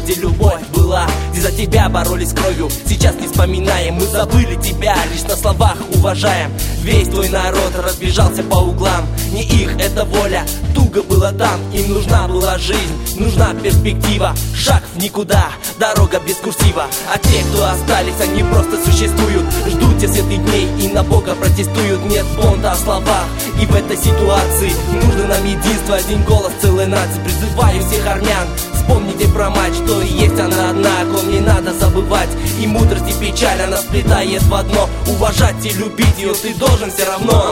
где любовь была, где за тебя боролись кровью. Сейчас не вспоминаем, мы забыли тебя, лишь на словах уважаем. Весь твой народ разбежался по углам, не их это воля, туго было там. Им нужна была жизнь, нужна перспектива, шаг в никуда, дорога без курсива. А те, кто остались, они просто существуют, ждут те светлых дней и на Бога протестуют. Нет понта о словах, и в этой ситуации нужно нам единство, один голос целой нации. Призываю всех армян, вспомните про мать, что есть она одна, о ком не надо забывать. И мудрость, и печаль, она сплетает в одно. Уважать и любить ее ты должен все равно.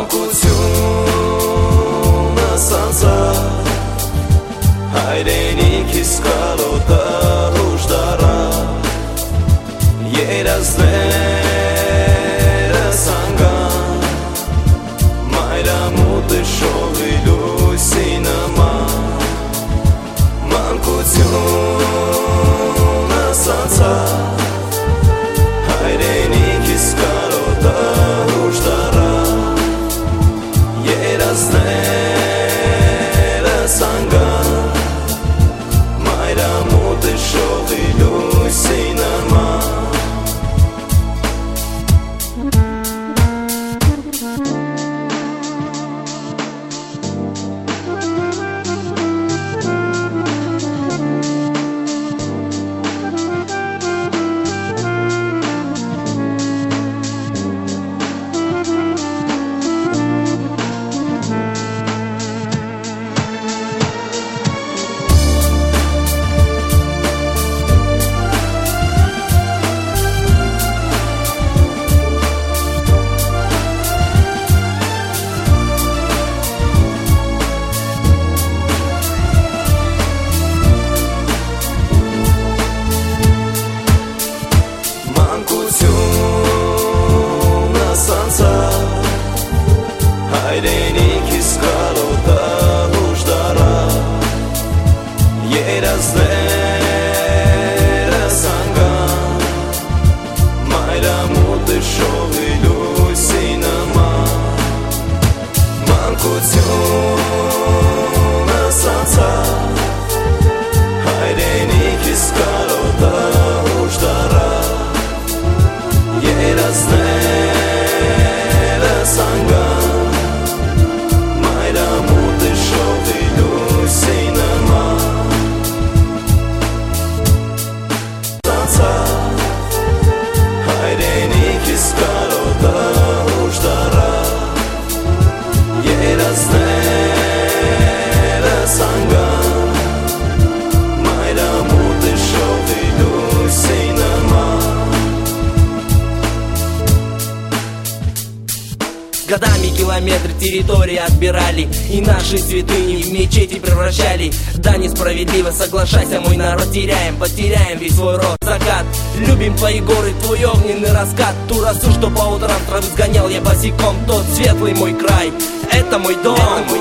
Годами километры территории отбирали, и наши святыни в мечети превращали. Да, несправедливо, соглашайся, мой народ, потеряем весь свой род. Закат, любим твои горы, твой огненный раскат. Ту росу, что по утрам травы сгонял я босиком. Тот светлый мой край, это мой дом.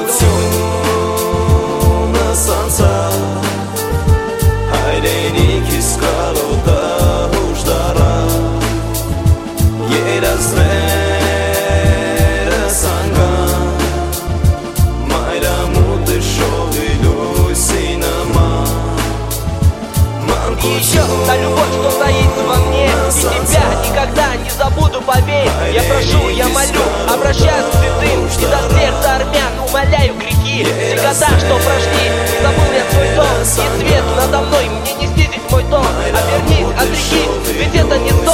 И еще та любовь, что таится во мне, и тебя никогда не забуду, поверь. Я прошу, я молю, обращаюсь к святым, и до сердца армян умоляю грехи. Все года, что прошли, не забыл я свой дом. И свет надо мной, мне не снизить мой тон. Обернись от реки, ведь это не